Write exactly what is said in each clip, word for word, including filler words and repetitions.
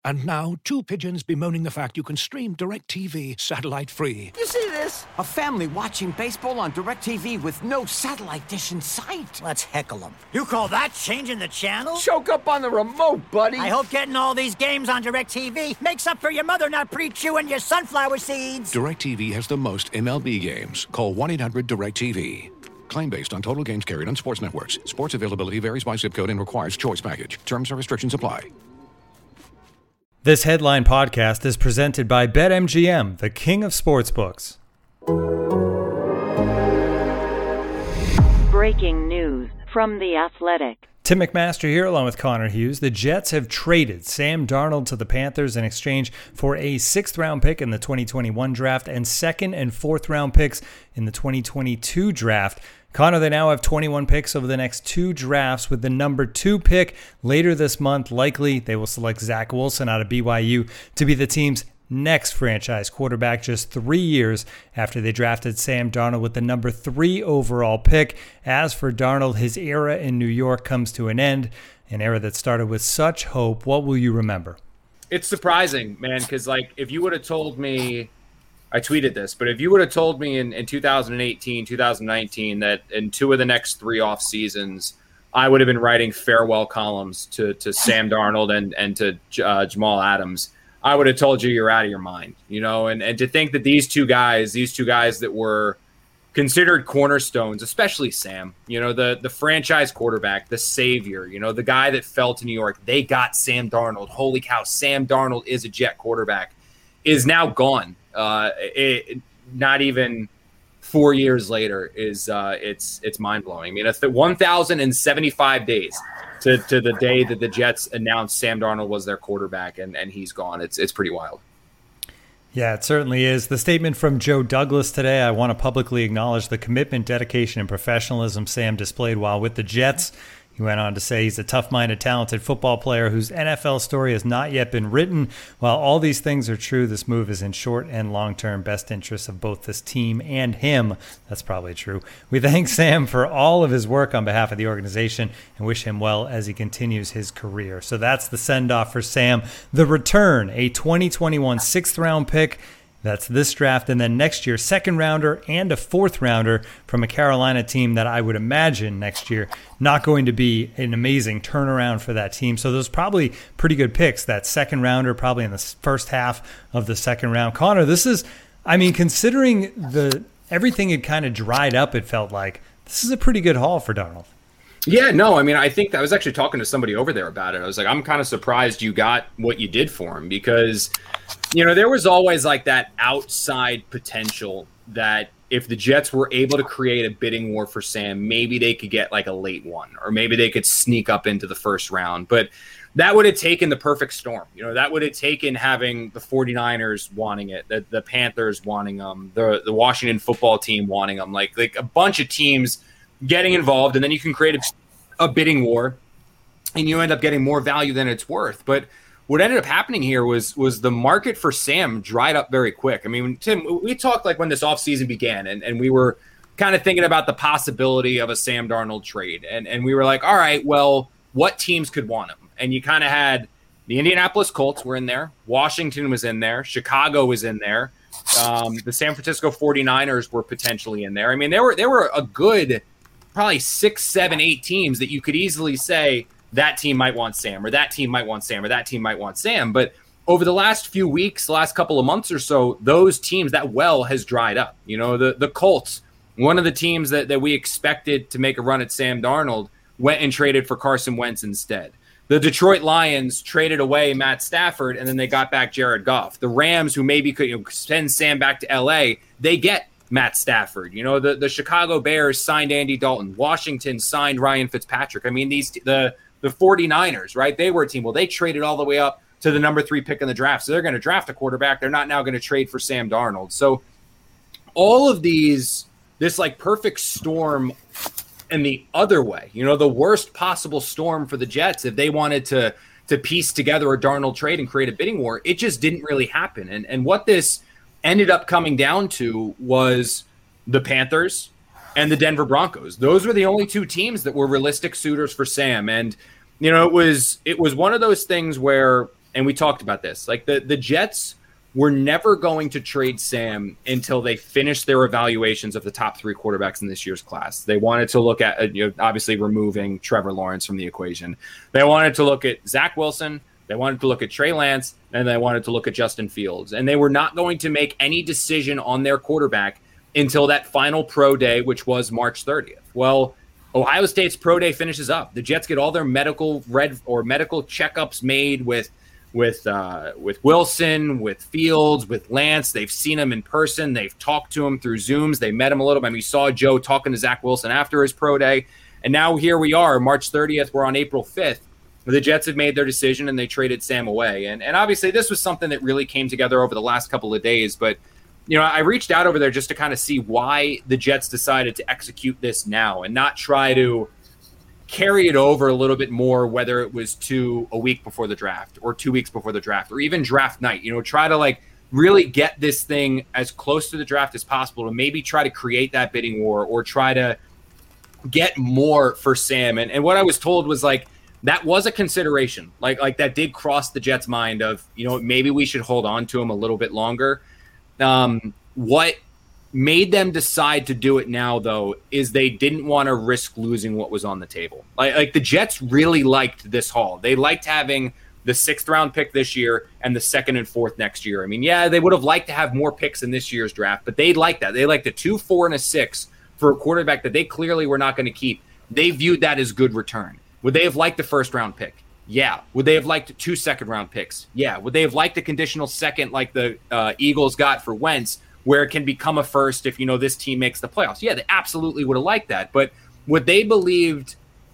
And now, two pigeons bemoaning the fact you can stream DirecTV satellite-free. You see this? A family watching baseball on DirecTV with no satellite dish in sight. Let's heckle them. You call that changing the channel? Choke up on the remote, buddy. I hope getting all these games on DirecTV makes up for your mother not pre-chewing your sunflower seeds. DirecTV has the most M L B games. Call one eight hundred direct T V. Claim based on total games carried on sports networks. Sports availability varies by zip code and requires choice package. Terms and restrictions apply. This Headline podcast is presented by BetMGM, the king of sportsbooks. Breaking news from The Athletic. Tim McMaster here along with Connor Hughes. The Jets have traded Sam Darnold to the Panthers in exchange for a sixth round pick in the twenty twenty-one draft and second and fourth round picks in the twenty twenty-two draft. Connor, they now have twenty-one picks over the next two drafts, with the number two pick later this month. Likely they will select Zach Wilson out of B Y U to be the team's next franchise quarterback, just three years after they drafted Sam Darnold with the number three overall pick. As for Darnold, his era in New York comes to an end, an era that started with such hope. What will you remember? It's surprising, man, because like if you would have told me, I tweeted this, but if you would have told me in, in two thousand eighteen, two thousand nineteen that in two of the next three off seasons, I would have been writing farewell columns to to Sam Darnold and and to uh, Jamal Adams, I would have told you you're out of your mind, you know. And and to think that these two guys, these two guys that were considered cornerstones, especially Sam, you know, the the franchise quarterback, the savior, you know, the guy that fell to New York, they got Sam Darnold. Holy cow, Sam Darnold is a Jet quarterback, is now gone. Uh, it, not even four years later is uh, it's it's mind blowing. I mean, it's the one thousand seventy-five days to, to the day that the Jets announced Sam Darnold was their quarterback, and, and he's gone. It's it's pretty wild. Yeah, it certainly is. The statement from Joe Douglas today: I want to publicly acknowledge the commitment, dedication, and professionalism Sam displayed while with the Jets. He went on to say he's a tough-minded, talented football player whose N F L story has not yet been written. While all these things are true, this move is in short and long-term best interests of both this team and him. That's probably true. We thank Sam for all of his work on behalf of the organization and wish him well as he continues his career. So that's the send-off for Sam. The return, a twenty twenty-one sixth-round pick. That's this draft, and then next year, second rounder and a fourth rounder from a Carolina team that I would imagine next year not going to be an amazing turnaround for that team. So those probably pretty good picks. That second rounder probably in the first half of the second round. Connor, this is, I mean, considering the everything had kind of dried up, it felt like this is a pretty good haul for Darnold. Yeah, no, I mean, I think I was actually talking to somebody over there about it. I was like, I'm kind of surprised you got what you did for him because, you know, there was always like that outside potential that if the Jets were able to create a bidding war for Sam, maybe they could get like a late one or maybe they could sneak up into the first round. But that would have taken the perfect storm. You know, that would have taken having the 49ers wanting it, the, the Panthers wanting them, the, the Washington football team wanting them, like, like a bunch of teams getting involved, and then you can create a, a bidding war and you end up getting more value than it's worth. But what ended up happening here was was the market for Sam dried up very quick. I mean, Tim, we talked like when this offseason began and, and we were kind of thinking about the possibility of a Sam Darnold trade. And, and we were like, all right, well, what teams could want him? And you kind of had the Indianapolis Colts were in there. Washington was in there. Chicago was in there. Um, the San Francisco 49ers were potentially in there. I mean, there were there were a good probably six, seven, eight teams that you could easily say that team might want Sam or that team might want Sam or that team might want Sam. But over the last few weeks, the last couple of months or so, those teams, that well has dried up. You know, the, the Colts, one of the teams that, that we expected to make a run at Sam Darnold, went and traded for Carson Wentz instead. The Detroit Lions traded away Matt Stafford, and then they got back Jared Goff. The Rams, who maybe could you know, send Sam back to L A, they get Matt Stafford. You know, the, the Chicago Bears signed Andy Dalton. Washington signed Ryan Fitzpatrick. I mean, these the the 49ers, right? They were a team. Well, they traded all the way up to the number three pick in the draft. So they're going to draft a quarterback. They're not now going to trade for Sam Darnold. So all of these, this like perfect storm and the other way, you know, the worst possible storm for the Jets, if they wanted to to piece together a Darnold trade and create a bidding war, it just didn't really happen. And and what this ended up coming down to was the Panthers and the Denver Broncos. Those were the only two teams that were realistic suitors for Sam. And, you know, it was it was one of those things where, and we talked about this, like the, the Jets were never going to trade Sam until they finished their evaluations of the top three quarterbacks in this year's class. They wanted to look at, you know, obviously removing Trevor Lawrence from the equation. They wanted to look at Zach Wilson. They wanted to look at Trey Lance, and they wanted to look at Justin Fields. And they were not going to make any decision on their quarterback until that final pro day, which was March thirtieth. Well, Ohio State's pro day finishes up. The Jets get all their medical red or medical checkups made with with uh, with Wilson, with Fields, with Lance. They've seen him in person. They've talked to him through Zooms. They met him a little bit. I mean, we saw Joe talking to Zach Wilson after his pro day. And now here we are, March thirtieth. We're on April fifth. The Jets have made their decision, and they traded Sam away. And, and obviously, this was something that really came together over the last couple of days. But, you know, I reached out over there just to kind of see why the Jets decided to execute this now and not try to carry it over a little bit more, whether it was to a week before the draft or two weeks before the draft or even draft night. You know, try to, like, really get this thing as close to the draft as possible to maybe try to create that bidding war or try to get more for Sam. And, and what I was told was, like, that was a consideration. Like, like that did cross the Jets' mind of, you know, maybe we should hold on to him a little bit longer. Um, what made them decide to do it now, though, is they didn't want to risk losing what was on the table. Like, like the Jets really liked this haul. They liked having the sixth round pick this year and the second and fourth next year. I mean, yeah, they would have liked to have more picks in this year's draft, but they liked that. They liked a two, four, and a six for a quarterback that they clearly were not going to keep. They viewed that as good return. Would they have liked the first round pick? Yeah. Would they have liked two second round picks? Yeah. Would they have liked a conditional second like the uh, Eagles got for Wentz, where it can become a first if, you know, this team makes the playoffs? Yeah, they absolutely would have liked that. But what they believed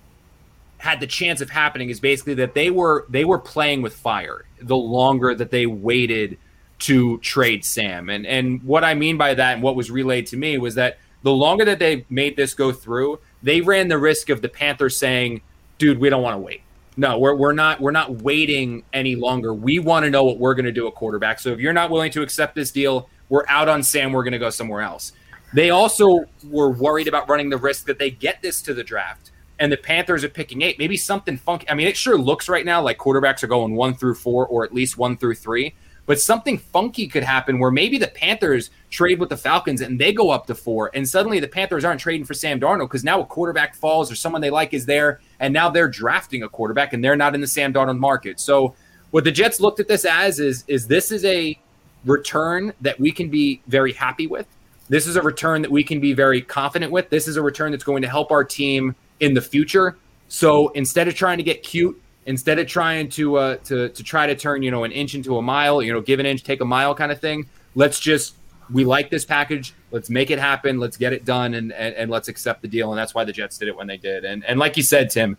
had the chance of happening is basically that they were they were playing with fire the longer that they waited to trade Sam. And and what I mean by that and what was relayed to me was that the longer that they made this go through, they ran the risk of the Panthers saying, dude, we don't want to wait. No, we're we're not we're not waiting any longer. We want to know what we're going to do at quarterback. So if you're not willing to accept this deal, we're out on Sam. We're going to go somewhere else. They also were worried about running the risk that they get this to the draft and the Panthers are picking eight. Maybe something funky. I mean, it sure looks right now like quarterbacks are going one through four or at least one through three. But something funky could happen where maybe the Panthers trade with the Falcons and they go up to four, and suddenly the Panthers aren't trading for Sam Darnold because now a quarterback falls or someone they like is there, and now they're drafting a quarterback and they're not in the Sam Darnold market. So what the Jets looked at this as is, is this is a return that we can be very happy with. This is a return that we can be very confident with. This is a return that's going to help our team in the future. So instead of trying to get cute, instead of trying to uh, to to try to turn, you know, an inch into a mile, you know, give an inch, take a mile kind of thing, let's just, we like this package. Let's make it happen. Let's get it done, and, and, and let's accept the deal. And that's why the Jets did it when they did. And and like you said, Tim,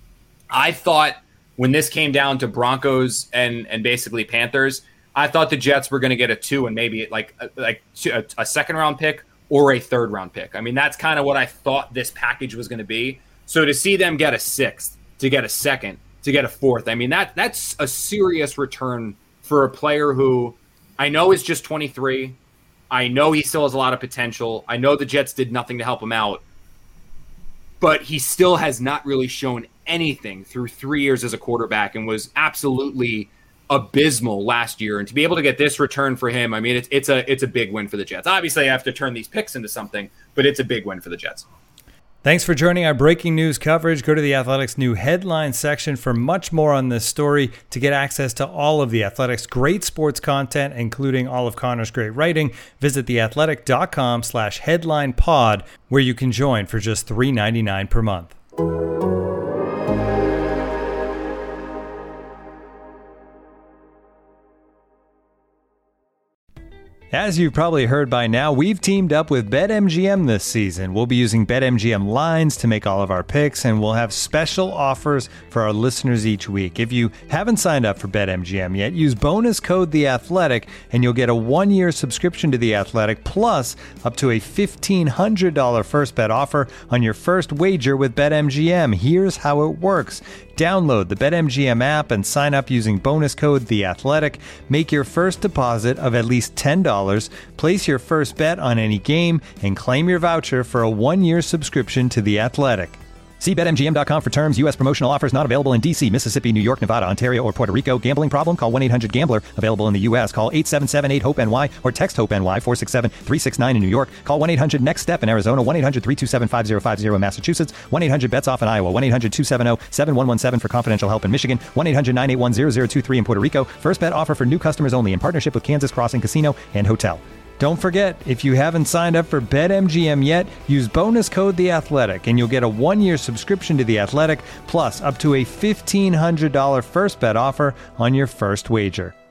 I thought when this came down to Broncos and and basically Panthers, I thought the Jets were going to get a two and maybe like like a, a second round pick or a third round pick. I mean, that's kind of what I thought this package was going to be. So to see them get a sixth, to get a second, to get a fourth, I mean, that that's a serious return for a player who I know is just twenty-three. I know he still has a lot of potential. I know the Jets did nothing to help him out, but he still has not really shown anything through three years as a quarterback and was absolutely abysmal last year. And to be able to get this return for him, I mean, it's it's a it's a big win for the Jets. Obviously, I have to turn these picks into something, but it's a big win for the Jets. Thanks for joining our breaking news coverage. Go to the Athletics' new headline section for much more on this story. To get access to all of the Athletics' great sports content, including all of Connor's great writing, visit theathletic.com slash headline pod, where you can join for just three dollars and ninety-nine cents per month. As you've probably heard by now, we've teamed up with BetMGM this season. We'll be using BetMGM lines to make all of our picks, and we'll have special offers for our listeners each week. If you haven't signed up for BetMGM yet, use bonus code The Athletic, and you'll get a one-year subscription to The Athletic, plus up to a fifteen hundred dollars first bet offer on your first wager with BetMGM. Here's how it works. Download the BetMGM app and sign up using bonus code The Athletic. Make your first deposit of at least ten dollars, place your first bet on any game, and claim your voucher for a one-year subscription to The Athletic. See Bet M G M dot com for terms. U S promotional offers not available in D C, Mississippi, New York, Nevada, Ontario, or Puerto Rico. Gambling problem? Call one eight hundred gambler. Available in the U S. Call eight seven seven eight hope N Y or text HOPE-NY four six seven three six nine in New York. Call one eight hundred next step in Arizona. one eight hundred three two seven five zero five zero in Massachusetts. one eight hundred bets off in Iowa. one eight hundred two seven zero seven one one seven for confidential help in Michigan. one eight hundred nine eight one zero zero two three in Puerto Rico. First bet offer for new customers only in partnership with Kansas Crossing Casino and Hotel. Don't forget, if you haven't signed up for BetMGM yet, use bonus code The Athletic, and you'll get a one-year subscription to The Athletic, plus up to a fifteen hundred dollars first bet offer on your first wager.